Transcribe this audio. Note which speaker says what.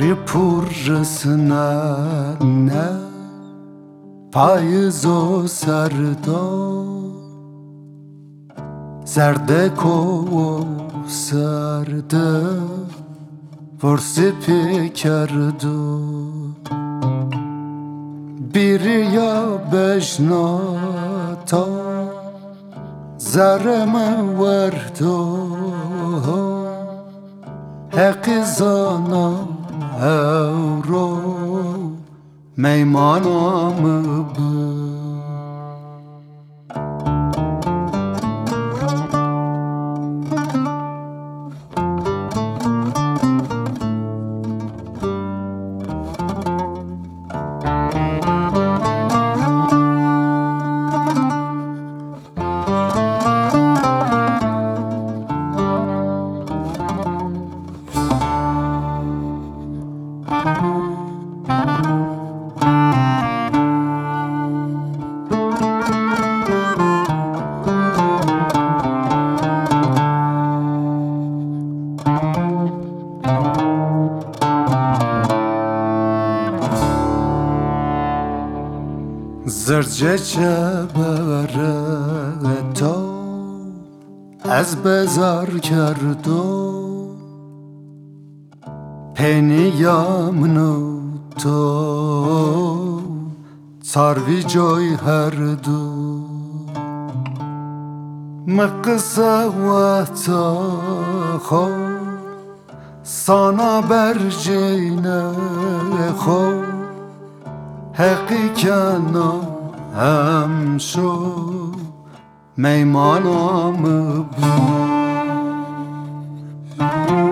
Speaker 1: پرسنه نه پاییز و سردا زرده کو سرده ورسی پیکردو بیری یا بجناتا زرم وردو حقی زانا رو میمانم بود زرجه چبره تو از بزار کردو پینیامنو تو ساروی جای هر دو مقصه و تا خو سانا برجینه خو حقیقتا هم شو میمانم بود